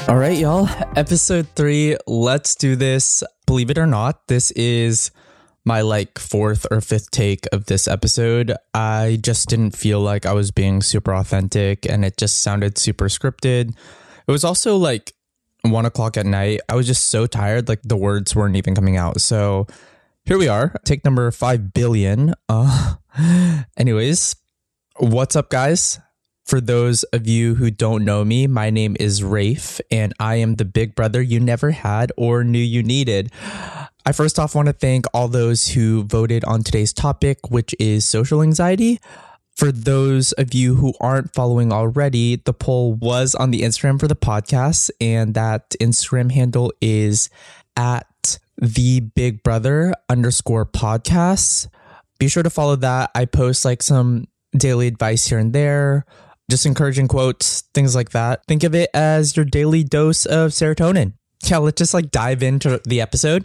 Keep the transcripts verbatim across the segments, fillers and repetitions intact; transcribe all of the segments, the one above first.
All right, y'all. Episode three. Let's do this. Believe it or not, this is my like fourth or fifth take of this episode. I just didn't feel like I was being super authentic and it just sounded super scripted. It was also like one o'clock at night. I was just so tired, like the words weren't even coming out. So here we are, take number five billion. Uh, anyways, what's up, guys? For those of you who don't know me, my name is Rafe, and I am the big brother you never had or knew you needed. I first off want to thank all those who voted on today's topic, which is social anxiety. For those of you who aren't following already, the poll was on the Instagram for the podcast, and that Instagram handle is at the big brother underscore podcasts. Be sure to follow that. I post like some daily advice here and there, just encouraging quotes, things like that. Think of it as your daily dose of serotonin. Yeah, let's just like dive into the episode.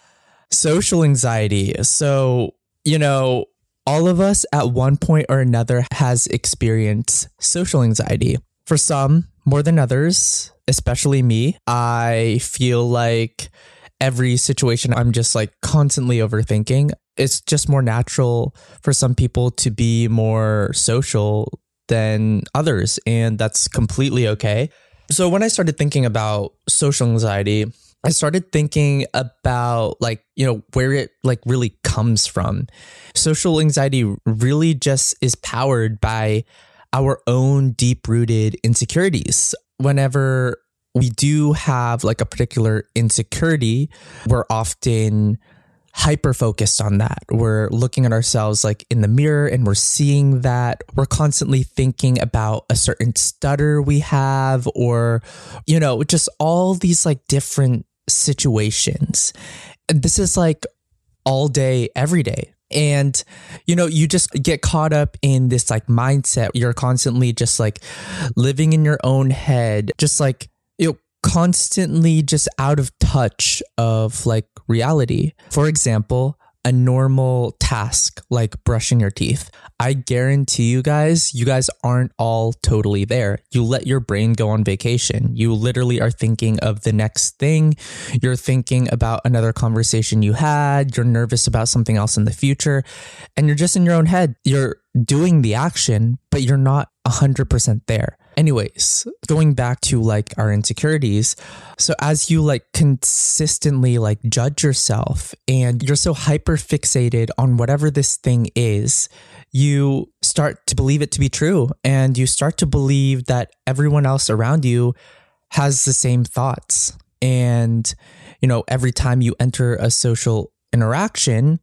Social anxiety. So, you know, all of us at one point or another has experienced social anxiety. For some, more than others, especially me. I feel like every situation I'm just like constantly overthinking. It's just more natural for some people to be more social than others, and that's completely okay. So when I started thinking about social anxiety, I started thinking about like, you know, where it like really comes from. Social anxiety really just is powered by our own deep-rooted insecurities. Whenever we do have like a particular insecurity, we're often hyper-focused on that. We're looking at ourselves like in the mirror and we're seeing that. We're constantly thinking about a certain stutter we have, or, you know, just all these like different situations. And this is like all day, every day. And, you know, you just get caught up in this like mindset. You're constantly just like living in your own head, just like, you know, constantly just out of touch of like reality. For example, a normal task like brushing your teeth. I guarantee you guys, you guys aren't all totally there. You let your brain go on vacation. You literally are thinking of the next thing. You're thinking about another conversation you had. You're nervous about something else in the future. And you're just in your own head. You're doing the action, but you're not one hundred percent there. Anyways, going back to like our insecurities. So as you like consistently like judge yourself and you're so hyper fixated on whatever this thing is, you start to believe it to be true, and you start to believe that everyone else around you has the same thoughts. And, you know, every time you enter a social interaction,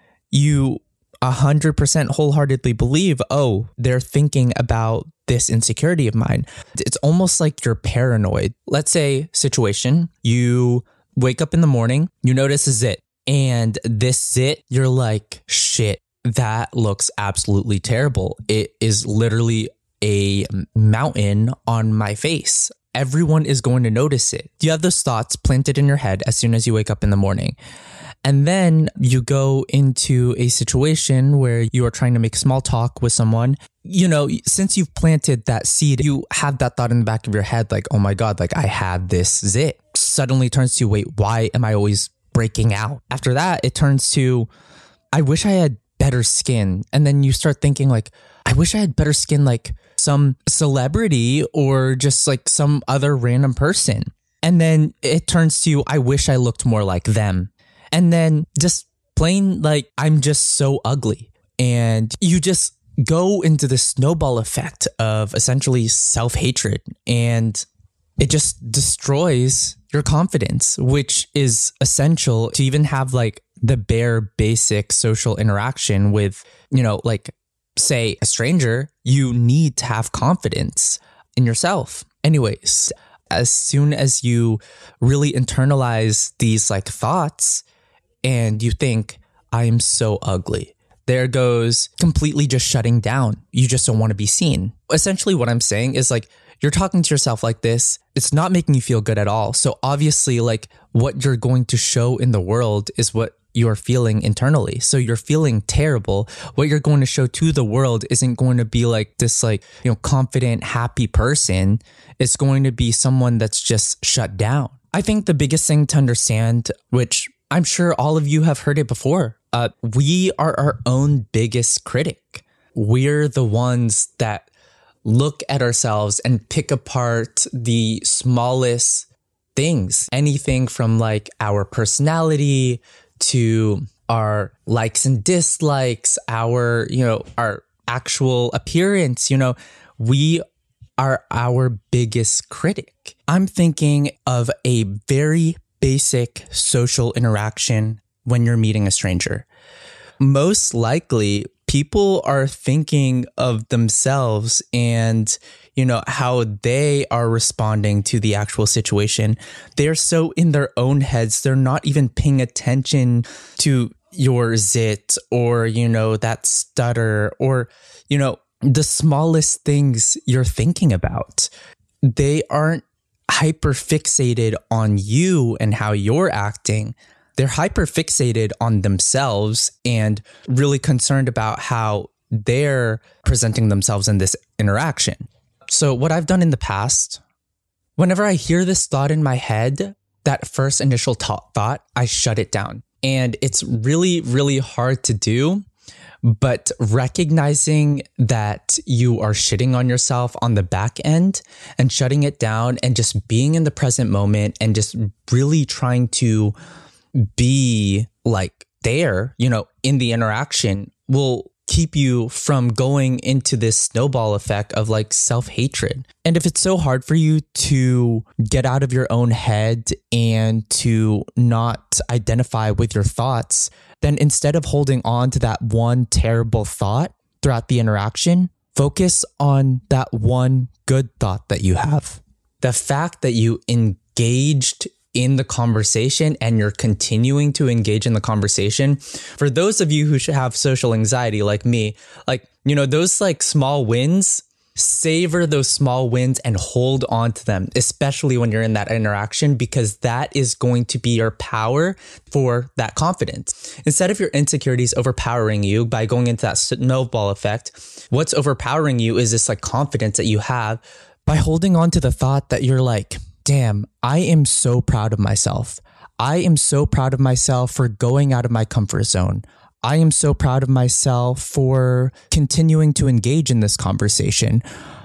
you one hundred percent wholeheartedly believe, oh, they're thinking about this insecurity of mine. It's almost like you're paranoid. Let's say situation, you wake up in the morning, you notice a zit, and this zit, you're like, shit, that looks absolutely terrible. It is literally a mountain on my face. Everyone is going to notice it. You have those thoughts planted in your head as soon as you wake up in the morning. And then you go into a situation where you are trying to make small talk with someone. You know, since you've planted that seed, you have that thought in the back of your head, like, oh my God, like I had this zit. Suddenly turns to, wait, why am I always breaking out? After that, it turns to, I wish I had better skin. And then you start thinking like, I wish I had better skin like some celebrity or just like some other random person. And then it turns to, I wish I looked more like them. And then just plain like, I'm just so ugly. And you just go into the snowball effect of essentially self-hatred, and it just destroys your confidence, which is essential to even have like the bare basic social interaction with, you know, like say a stranger. You need to have confidence in yourself. Anyways, as soon as you really internalize these like thoughts and you think, I am so ugly, there goes completely just shutting down. You just don't want to be seen. Essentially what I'm saying is like, you're talking to yourself like this. It's not making you feel good at all. So obviously like what you're going to show in the world is what you're feeling internally. So you're feeling terrible. What you're going to show to the world isn't going to be like this, like, you know, confident, happy person. It's going to be someone that's just shut down. I think the biggest thing to understand, which I'm sure all of you have heard it before, uh, we are our own biggest critic. We're the ones that look at ourselves and pick apart the smallest things, anything from like our personality to our likes and dislikes, our, you know, our actual appearance. You know, we are our biggest critic. I'm thinking of a very basic social interaction when you're meeting a stranger. Most likely, people are thinking of themselves and, you know, how they are responding to the actual situation. They're so in their own heads, they're not even paying attention to your zit or, you know, that stutter or, you know, the smallest things you're thinking about. They aren't hyper fixated on you and how you're acting. They're hyper fixated on themselves and really concerned about how they're presenting themselves in this interaction. So what I've done in the past, whenever I hear this thought in my head, that first initial ta- thought, I shut it down. And it's really, really hard to do. But recognizing that you are shitting on yourself on the back end and shutting it down and just being in the present moment and just really trying to be like there, you know, in the interaction will keep you from going into this snowball effect of like self-hatred. And if it's so hard for you to get out of your own head and to not identify with your thoughts, then instead of holding on to that one terrible thought throughout the interaction, focus on that one good thought that you have. The fact that you engaged in the conversation and you're continuing to engage in the conversation. For those of you who should have social anxiety like me, like, you know, those like small wins, savor those small wins and hold on to them, especially when you're in that interaction, because that is going to be your power for that confidence. Instead of your insecurities overpowering you by going into that snowball effect, what's overpowering you is this like confidence that you have by holding on to the thought that you're like, damn, I am so proud of myself. I am so proud of myself for going out of my comfort zone. I am so proud of myself for continuing to engage in this conversation.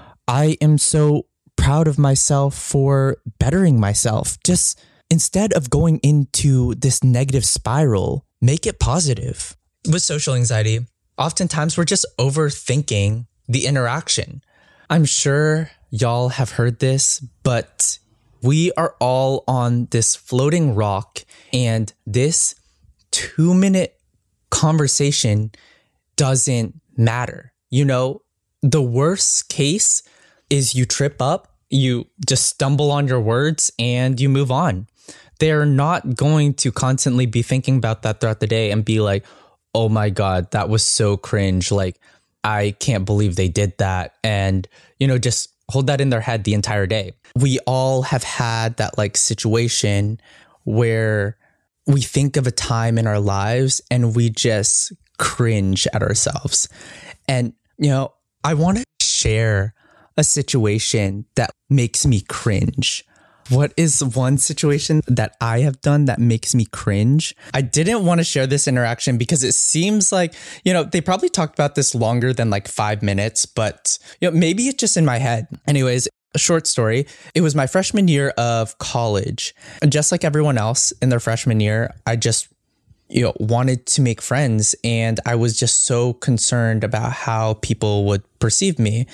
I am so proud of myself for bettering myself. Just instead of going into this negative spiral, make it positive. With social anxiety, oftentimes we're just overthinking the interaction. I'm sure y'all have heard this, but we are all on this floating rock, and this two minute conversation doesn't matter. You know, the worst case is you trip up, you just stumble on your words and you move on. They're not going to constantly be thinking about that throughout the day and be like, oh my God, that was so cringe. Like, I can't believe they did that. And, you know, just hold that in their head the entire day. We all have had that like situation where we think of a time in our lives and we just cringe at ourselves. And, you know, I want to share a situation that makes me cringe. What is one situation that I have done that makes me cringe? I didn't want to share this interaction because it seems like, you know, they probably talked about this longer than like five minutes, but, you know, maybe it's just in my head. Anyways, a short story. It was my freshman year of college. And just like everyone else in their freshman year, I just, you know, wanted to make friends. And I was just so concerned about how people would perceive me.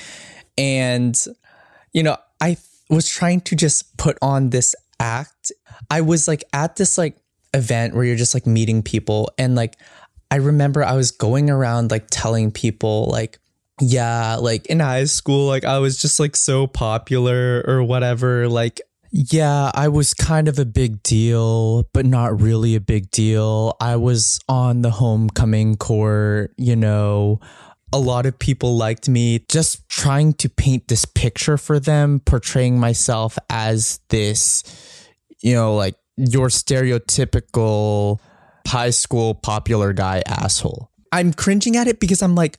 And, you know, I was trying to just put on this act. I was like at this like event where you're just like meeting people. And like, I remember I was going around like telling people like, yeah, like in high school, like I was just like so popular or whatever. Like, yeah, I was kind of a big deal, but not really a big deal. I was on the homecoming court, you know. A lot of people liked me, just trying to paint this picture for them, portraying myself as this, you know, like your stereotypical high school popular guy asshole. I'm cringing at it because I'm like,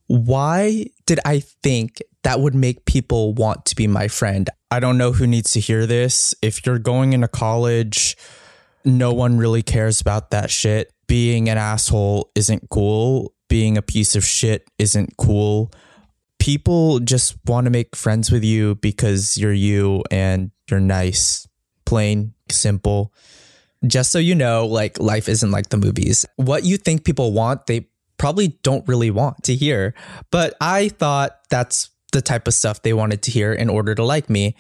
why did I think that would make people want to be my friend? I don't know who needs to hear this. If you're going into college, no one really cares about that shit. Being an asshole isn't cool. Being a piece of shit isn't cool. People just want to make friends with you because you're you and you're nice. Plain, simple. Just so you know, like, life isn't like the movies. What you think people want, they probably don't really want to hear. But I thought that's the type of stuff they wanted to hear in order to like me.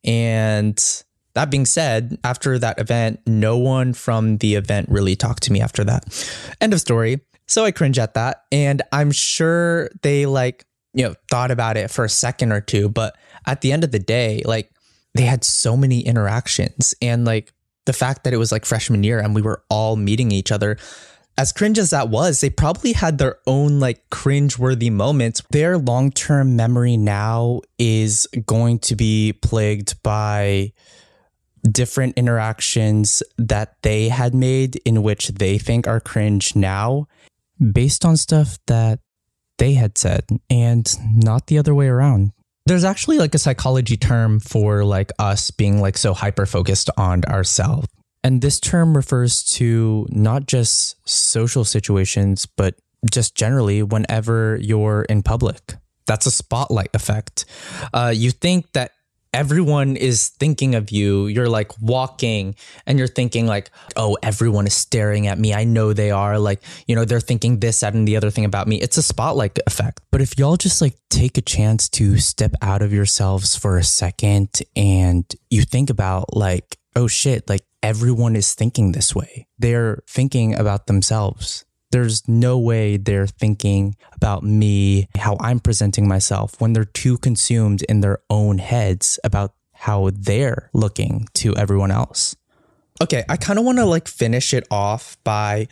And that being said, after that event, no one from the event really talked to me after that. End of story. So I cringe at that. And I'm sure they like, you know, thought about it for a second or two. But at the end of the day, like, they had so many interactions. And like the fact that it was like freshman year and we were all meeting each other, as cringe as that was, they probably had their own like cringe-worthy moments. Their long-term memory now is going to be plagued by different interactions that they had made in which they think are cringe now, based on stuff that they had said and not the other way around. There's actually like a psychology term for like us being like so hyper-focused on ourselves. And this term refers to not just social situations, but just generally whenever you're in public. That's a spotlight effect. Uh, you think that everyone is thinking of you. You're like walking and you're thinking like, oh, everyone is staring at me. I know they are. Like, you know, they're thinking this, that, and the other thing about me. It's a spotlight effect. But if y'all just like take a chance to step out of yourselves for a second and you think about like, oh shit, like everyone is thinking this way. They're thinking about themselves. There's no way they're thinking about me, how I'm presenting myself, when they're too consumed in their own heads about how they're looking to everyone else. Okay, I kind of want to like finish it off by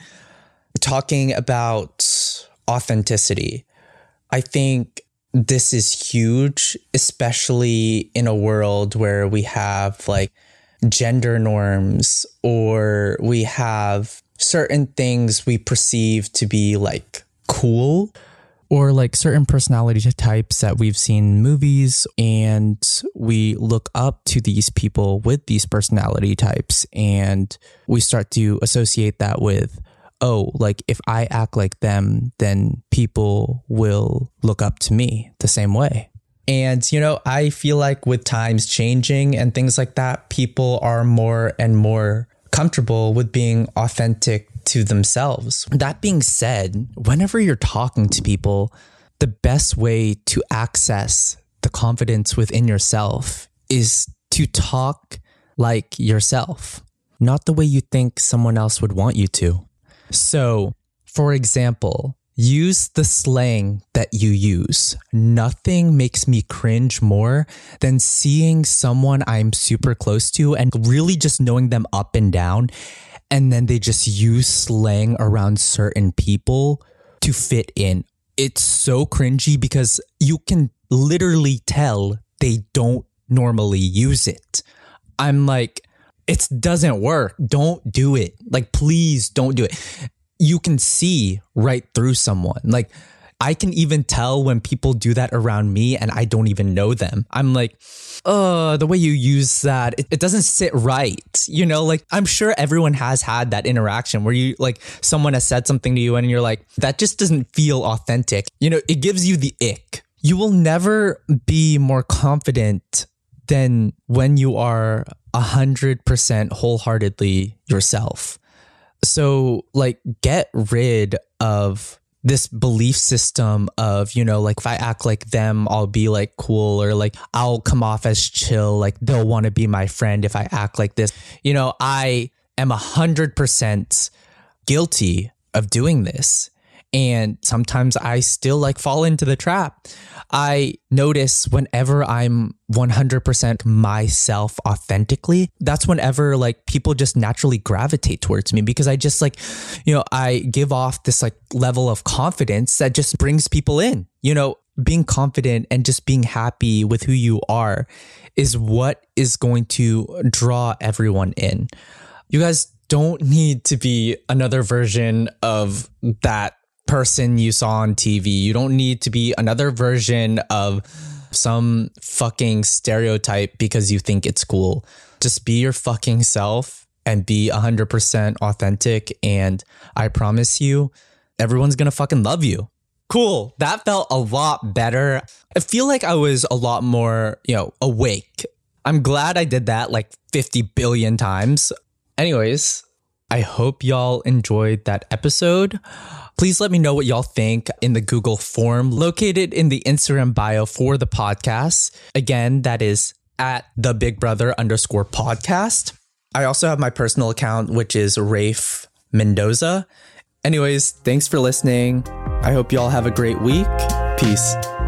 talking about authenticity. I think this is huge, especially in a world where we have like gender norms or we have certain things we perceive to be like cool, or like certain personality types that we've seen in movies, and we look up to these people with these personality types and we start to associate that with, oh, like if I act like them, then people will look up to me the same way. And, you know, I feel like with times changing and things like that, people are more and more comfortable with being authentic to themselves. That being said, whenever you're talking to people, the best way to access the confidence within yourself is to talk like yourself, not the way you think someone else would want you to. So, for example, use the slang that you use. Nothing makes me cringe more than seeing someone I'm super close to and really just knowing them up and down, and then they just use slang around certain people to fit in. It's so cringy because you can literally tell they don't normally use it. I'm like, it doesn't work. Don't do it. Like, please don't do it. You can see right through someone. Like, I can even tell when people do that around me and I don't even know them. I'm like, uh, the way you use that, it, it doesn't sit right. You know, like, I'm sure everyone has had that interaction where you like someone has said something to you and you're like, that just doesn't feel authentic. You know, it gives you the ick. You will never be more confident than when you are a hundred percent wholeheartedly yourself. So like, get rid of this belief system of, you know, like if I act like them, I'll be like cool, or like I'll come off as chill. Like they'll want to be my friend if I act like this. You know, I am a hundred percent guilty of doing this. And sometimes I still like fall into the trap. I notice whenever I'm one hundred percent myself authentically, that's whenever like people just naturally gravitate towards me, because I just like, you know, I give off this like level of confidence that just brings people in. You know, being confident and just being happy with who you are is what is going to draw everyone in. You guys don't need to be another version of that person you saw on T V. You don't need to be another version of some fucking stereotype because you think it's cool. Just be your fucking self and be one hundred percent authentic. And I promise you, everyone's gonna fucking love you. Cool. That felt a lot better. I feel like I was a lot more, you know, awake. I'm glad I did that like fifty billion times. Anyways, I hope y'all enjoyed that episode. Please let me know what y'all think in the Google form located in the Instagram bio for the podcast. Again, that is at the Big Brother underscore podcast. I also have my personal account, which is Rafe Mendoza. Anyways, thanks for listening. I hope y'all have a great week. Peace.